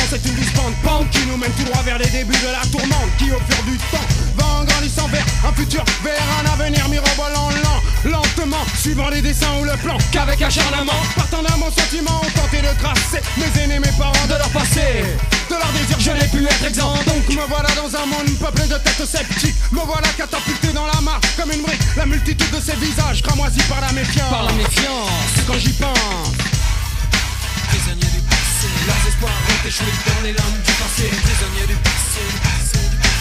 c'est une douce pente qui nous mène tout droit vers les débuts de la tourmente, qui au fur du temps va en grandissant vers un futur, vers un avenir mirobolant lentement, suivant les dessins ou le plan, qu'avec acharnement, partant d'un bon sentiment, ont tenté de tracer mes aînés, mes parents, de leur passé, de leur désir, je n'ai pu être exempt. Donc me voilà dans un monde peuplé de têtes sceptiques, me voilà catapulté dans la marche comme une brique, la multitude de ces visages cramoisis par la méfiance. Par la méfiance, quand j'y pense. Prisonniers du passé, leurs espoirs ont échoué dans les lames du passé. Prisonniers du passé, du passé, du passé.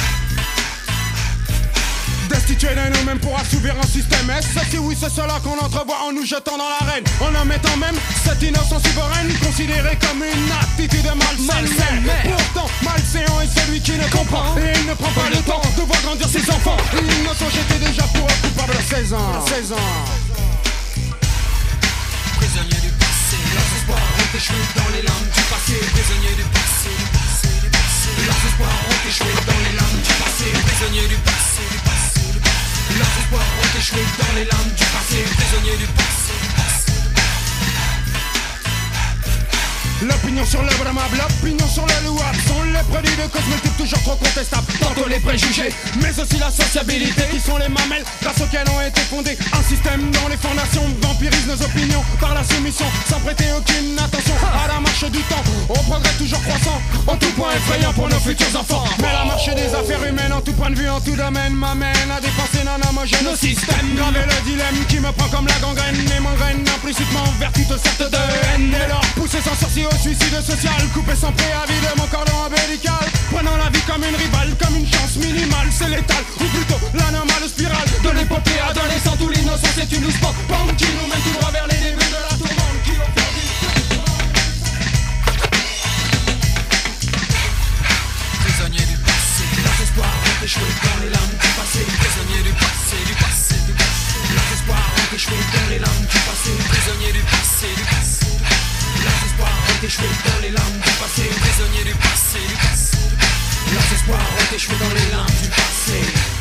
Destitués de nous-mêmes pour assouvir un système. Est-ce ceci, oui, c'est cela qu'on entrevoit en nous jetant dans l'arène, en omettant même cette innocence souveraine, considérée comme une attitude malsaine. Mais pourtant, malséant est celui qui ne comprend, et il ne prend pas le temps de voir grandir ses enfants. Ils ne sont jetés déjà pour un coupable à 16 ans. 16 ans. Prisonniers du passé, leurs espoirs ont échoué dans les lames du passé. Prisonniers du passé, du passé, du passé. Leurs espoirs ont échoué dans les lames du passé. Prisonniers du passé, du passé, du passé. Leurs espoirs ont échoué dans les lames du passé. Prisonniers du passé, du passé. L'opinion sur le blâmable, l'opinion sur le louable sont les produits de cosmétiques toujours trop contestables. Tantôt les préjugés, mais aussi la sociabilité, qui sont les mamelles grâce auxquelles ont été fondés un système dont les fondations vampirisent nos opinions par la soumission, sans prêter aucune attention à la marche du temps, au progrès toujours croissant, en tout point effrayant pour nos futurs enfants. Mais la marche des affaires humaines en tout point de vue, en tout domaine, m'amène à dépenser non homogène nos systèmes. Graver le dilemme qui me prend comme la gangrène et m'engraine implicitement vers toute sorte de haine. Et leur pousser sans sursis au suicide social, coupé sans préavis de mon cordon ombilical, prenant la vie comme une rivale, comme une chance minimale, c'est létal, ou plutôt l'anomale spirale de l'épopée adolescente où l'innocence est une douce pente qui nous mène tout droit vers les débuts de la tourmente, qui au fur du prisonniers du passé, leurs espoirs ont échoué dans les lames du passé. Prisonniers du passé, du passé, du passé. Leurs espoirs ont échoué dans les lames du passé. Prisonniers du passé, du passé, du passé. Leurs espoirs ont échoué dans les lames du passé. Prisonniers du passé, du passé, du passé. Leurs espoirs ont échoué dans les lames du passé.